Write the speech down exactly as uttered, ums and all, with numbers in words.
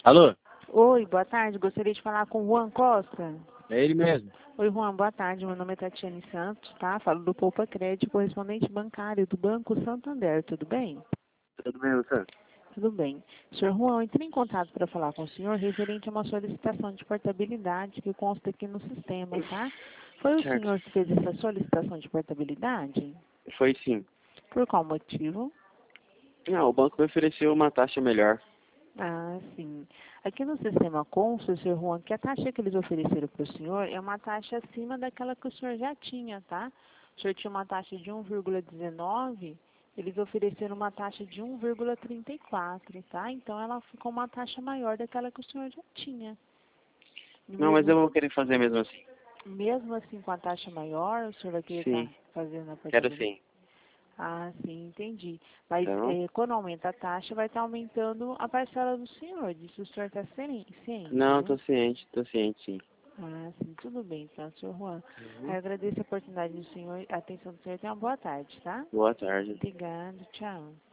Alô? Oi, boa tarde. Gostaria de falar com o Juan Costa. É ele mesmo. Oi, Juan, boa tarde. Meu nome é Tatiane Santos, tá? Falo do Poupa Crédito, correspondente bancário do Banco Santander. Tudo bem? Tudo bem, você? Tudo bem. Senhor Juan, eu entrei em contato para falar com o senhor referente a uma solicitação de portabilidade que consta aqui no sistema, tá? Foi o Certo. senhor que fez essa solicitação de portabilidade? Foi sim. Por qual motivo? Não, o banco me ofereceu uma taxa melhor. Ah, sim. Aqui no sistema consta, senhor Juan, que a taxa que eles ofereceram para o senhor é uma taxa acima daquela que o senhor já tinha, tá? O senhor tinha uma taxa de um vírgula dezenove, eles ofereceram uma taxa de um vírgula trinta e quatro, tá? Então ela ficou uma taxa maior daquela que o senhor já tinha. E Não, mas eu mesmo, vou querer fazer mesmo assim. mesmo assim, com a taxa maior, o senhor vai querer estar Sim, fazendo a quero portabilidade? sim. Ah, sim, entendi. Mas Tá bom? eh, quando aumenta a taxa, vai estar aumentando a parcela do senhor. Disso o senhor está ciente, Não, né? tô ciente, tô ciente sim. Ah, sim, tudo bem, então, senhor Juan. Eu Uhum. agradeço a oportunidade do senhor, a atenção do senhor. Tenha uma boa tarde, tá? Boa tarde. Obrigado, tchau.